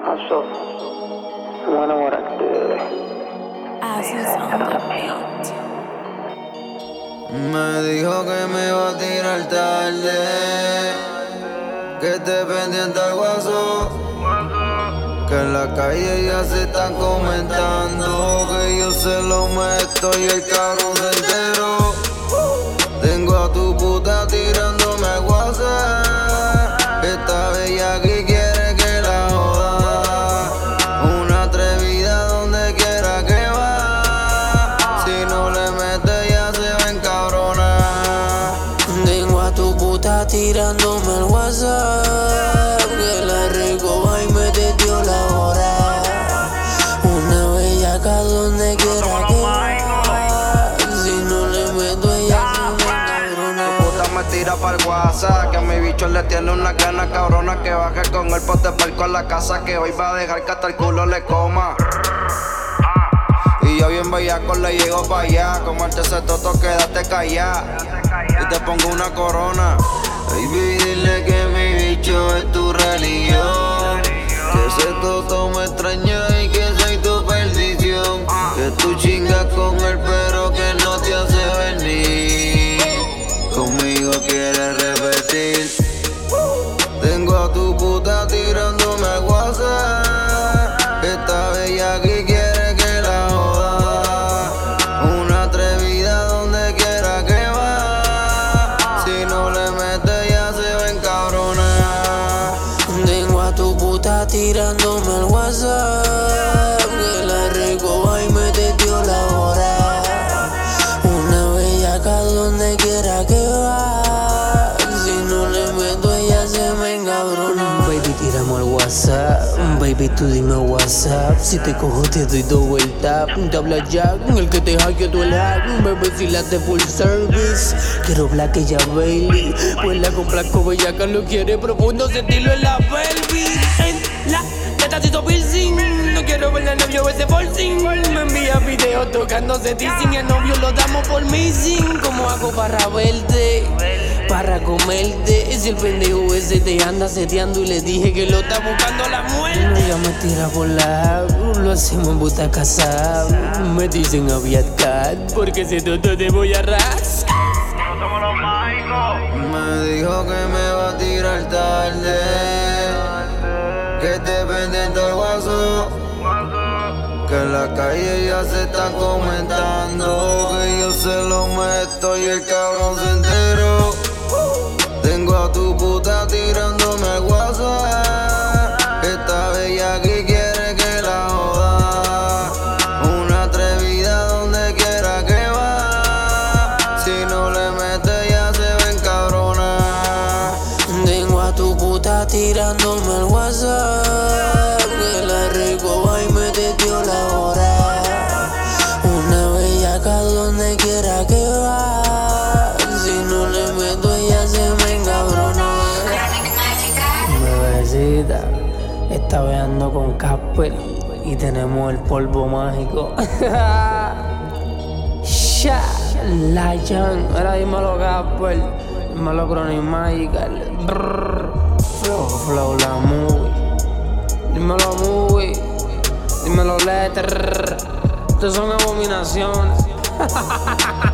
Paso, me voy a enamorarte, bebé. Asus on the beat. Me dijo que me iba a tirar tarde, que esté pendiente al WhatsApp, que en la calle ya se están comentando que yo se lo meto y el cabrón se enteró. Tengo a tu puta tirándome al WhatsApp, esta bella que quiere que la joda, una atrevida donde quiera que va, si no le mete ya se va a encabronar. Tengo a tu puta tirándome al WhatsApp, que la recoba y me dio la hora, una bellaca donde quiera que va, si no le meto ella se me encabrona. Tu puta me tira pa'l WhatsApp, que a mi bicho le tiene una gana cabrona, que baje con el pote palco a la casa, que hoy va a dejar que hasta el culo le coma. Y yo bien bellaco le llego pa' allá, comerte ese toto, quédate callá y te pongo una corona. Baby, dile que mi bicho es tu religión, que ese toto me extraña y que soy tu perdición, que tú chingas con él pero que no te hace venir, conmigo quieres repetir. Tengo a tu puta tirándome al WhatsApp, esta bella que quiere que la joda, una atrevida donde quiera que va, si no le mete ya se va a encabronar. Tengo a tu puta tirándome al WhatsApp, que la recoba y me dio la hora, una bellaca donde quiera que va, si no le meto ella se me encabrona. Baby, tiramos al WhatsApp, baby, tú dime WhatsApp, si te cojo te doy double tap, te habla Jack, el que te hackeo tú el hack, baby, si la de full service, quiero black ella Bailey, pues la compra con bellaca lo quiere profundo, sentirlo en la pelvis, en la teta hizo piercing, no quiero ver al novio ese forcing, me envía videos tocándose dicen, el novio lo damos por missing, ¿cómo hago para verte? Para comerte, si el pendejo ese te anda seteando y le dije que lo está buscando la muerte. Ella me tira por la app, lo hacemos en puta casa. Me dicen Aviatcat, porque ese toto te voy a ras. Me dijo que me va a tirar tarde, que esté pendiente al WhatsApp, que en la calle ya se están comentando que yo se lo meto y el cabrón se enteró. Tengo a tu puta tirándome al WhatsApp, esta bella que quiere que la joda, una atrevida donde quiera que va, si no le mete ya se va a encabronar. Tengo a tu puta tirándome al WhatsApp, que la recoba y me dio la hora, una bellaca donde quiera que va, si no le meto ella se me encabrona. Bebecita, está veando con Casper y tenemos el polvo mágico. Sha, la Jan, ahora dímelo Casper, dímelo Chronic Magical, Flow la movie, dímelo movie, dímelo letter, estos son abominaciones.